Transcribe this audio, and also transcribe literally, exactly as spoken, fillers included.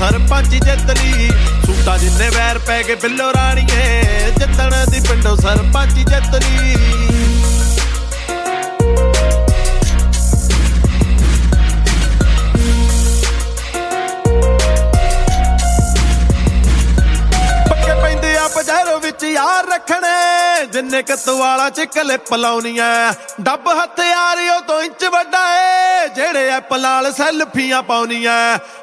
ਸਰਪੰਚ ਜਿੱਤ ਲਈ। ਸੂਟਾਂ ਜਿੰਨੇ ਵੈਰ ਪੈ ਗਏ ਬਿੱਲੋ ਰਾਣੀਏ, ਜਿੱਤਣ ਦੀ ਪਿੰਡੋਂ ਸਰਪੰਚ ਜਿੱਤ ਲਈ। ਪਜੈਰੋ ਵਿੱਚ ਯਾਰ ਰੱਖਣੇ ਜਿੰਨੇ ਕਤਵਾਲਾ ਚ ਕਲਿੱਪ ਲਾਉਣੀਆਂ। ਡੱਬ ਹਥਿਆਰ ਉਹ ਤੋਂ ਇੰਚ ਵੱਡਾ ਏ ਜਿਹੜੇ ਐਪ ਨਾਲ ਸੈਲਫੀਆਂ ਪਾਉਣੀਆਂ।